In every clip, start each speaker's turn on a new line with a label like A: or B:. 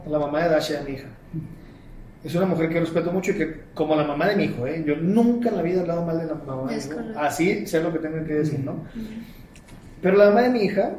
A: La mamá de Dasha, mi hija. Es una mujer que respeto mucho y que, como la mamá de mi hijo, yo nunca en la vida he hablado mal de la mamá de mi hijo. Así sé lo que tengo que decir, ¿no? Pero la mamá de mi hija,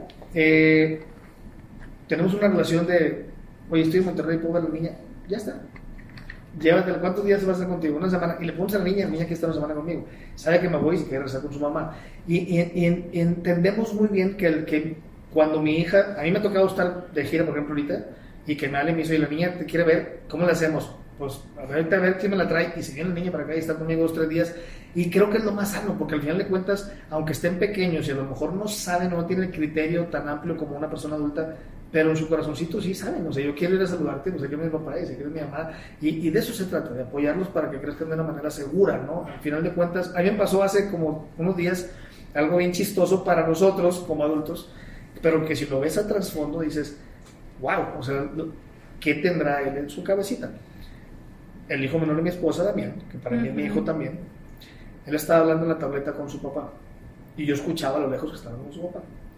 A: tenemos una relación de, oye, estoy en Monterrey, puedo ver a la niña, ya está. Llévatela, ¿cuántos días vas a estar contigo? Una semana. Y le pones a la niña que está una semana conmigo. Sabe que me voy y se quiere regresar con su mamá. Y entendemos muy bien que cuando mi hija, a mí me ha tocado estar de gira, por ejemplo, ahorita, y que me hable y me dice, oye, la niña te quiere ver, ¿cómo le hacemos? Pues a ver quién me la trae, y si viene la niña para acá y está conmigo 2 o 3 días, y creo que es lo más sano, porque al final de cuentas, aunque estén pequeños y a lo mejor no saben o no tienen el criterio tan amplio como una persona adulta, pero en su corazoncito sí saben, o sea, yo quiero ir a saludarte, no sé qué es mi papá, sé qué es mi mamá, y de eso se trata, de apoyarlos para que crezcan de una manera segura, ¿no? Al final de cuentas, a mí me pasó hace como unos días algo bien chistoso para nosotros como adultos, pero que si lo ves a trasfondo dices, wow, o sea, ¿qué tendrá él en su cabecita? El hijo menor de mi esposa, Damián, que para mí es mi hijo también, él estaba hablando en la tableta con su papá, y yo escuchaba a lo lejos que estaba con su papá,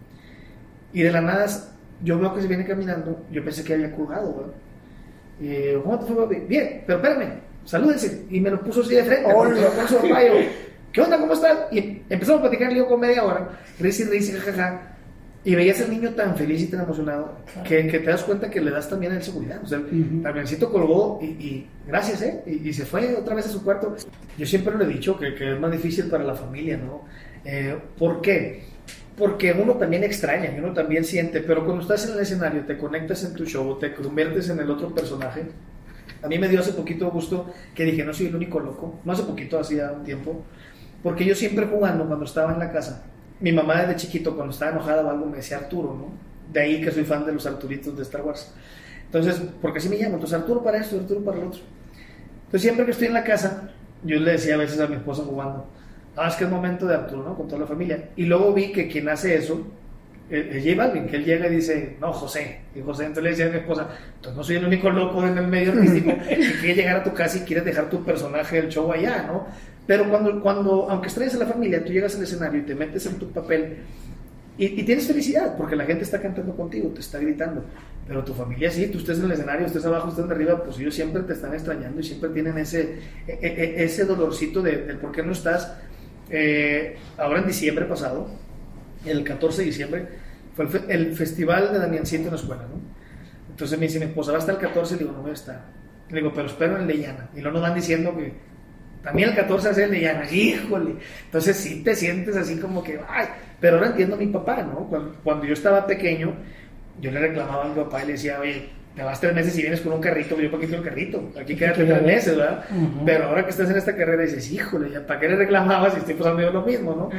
A: y de la nada yo veo que se viene caminando, yo pensé que había colgado, ¿verdad? Y ¿cómo te fue, papi? Bien, pero espérame, salúdense. Y me lo puso así de frente, con su papá, ¿qué onda? ¿Cómo estás? Y empezamos a platicar, le digo, con media hora, risa, jajaja. Y veías al niño tan feliz y tan emocionado que te das cuenta que le das también a él seguridad. O sea, Damiancito colgó y gracias, y se fue otra vez a su cuarto. Yo siempre lo he dicho que es más difícil para la familia, ¿no? ¿Por qué? Porque uno también extraña y uno también siente, pero cuando estás en el escenario, te conectas en tu show, te conviertes en el otro personaje. A mí me dio hace poquito gusto que dije, no soy el único loco, no hace poquito, hacía un tiempo, porque yo siempre jugando cuando estaba en la casa, mi mamá desde chiquito cuando estaba enojada o algo me decía Arturo, ¿no? De ahí que soy fan de los Arturitos de Star Wars. Entonces, porque así me llamo, entonces Arturo para esto, Arturo para el otro. Entonces siempre que estoy en la casa, yo le decía a veces a mi esposa jugando, es que es momento de Arturo, ¿no? Con toda la familia. Y luego vi que quien hace eso es J Balvin, que él llega y dice, no, José. Y José, entonces le decía a mi esposa, entonces no soy el único loco en el medio artístico que quiere llegar a tu casa y quieres dejar tu personaje del show allá, ¿no? Pero cuando aunque extrañes a la familia, tú llegas al escenario y te metes en tu papel y tienes felicidad, porque la gente está cantando contigo, te está gritando. Pero tu familia sí, tú estés en el escenario, estés abajo, estés arriba, pues ellos siempre te están extrañando y siempre tienen ese dolorcito del por qué no estás. Ahora en diciembre pasado, el 14 de diciembre, fue el festival de Damiancito en la escuela, ¿no? Entonces me dice mi esposa, va hasta el 14, y digo, no voy a estar. Le digo, pero espero en el de Llana. Y luego nos van diciendo que también el 14 es el de Llana, híjole. Entonces sí te sientes así como que, ay, pero ahora entiendo a mi papá, ¿no? Cuando yo estaba pequeño, yo le reclamaba a mi papá y le decía, oye, te vas 3 meses y vienes con un carrito, yo para qué quiero el carrito, aquí quédate 3 meses, ¿verdad? Pero ahora que estás en esta carrera dices, híjole, ¿para qué le reclamabas si estoy pasando yo lo mismo, ¿no?